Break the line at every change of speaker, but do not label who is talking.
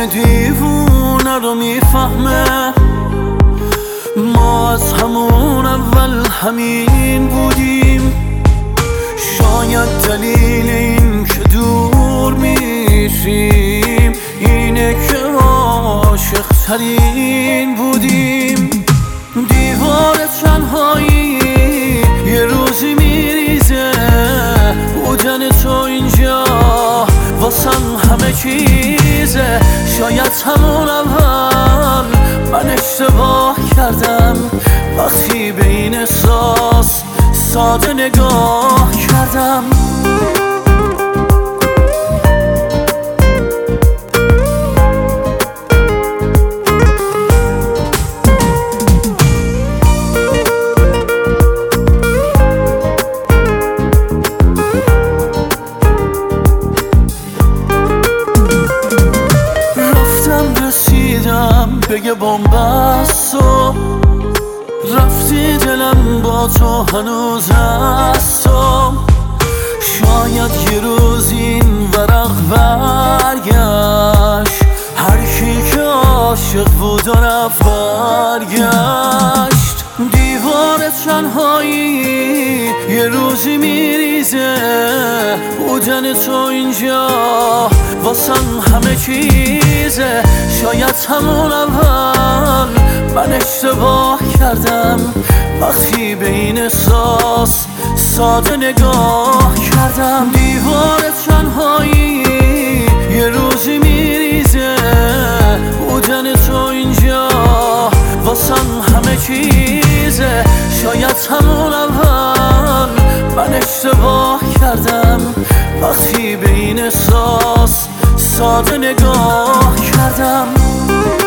دیوونه رو میفهمه ما از همون اول همین بودیم. شاید دلیل این که دور میشیم اینه که عاشق ترین بودیم. دیوار تنهایی یه روزی میریزه، بودن تو اینجا واسم همه چیزه. شاید همون اول من اشتباه کردم وقتی به این احساس ساده نگاه کردم. بگه بومبستو رفتی دلم با تو هنوز هست تو. شاید یه روز این ورق برگشت، هر کی که عاشق بود و رفت برگشت. دیوار تنهایی یه روزی میریزه، بودن تو اینجا واسم همه چیزه. شاید همون اول من اشتباه کردم وقتی به این احساس ساده نگاه کردم. دیوار تنهایی یه روزی میریزه، بودن تو اینجا واسم همه چیزه. شاید همون اول من اشتباه کردم وقتی به این احساس ساده نگاه کردم.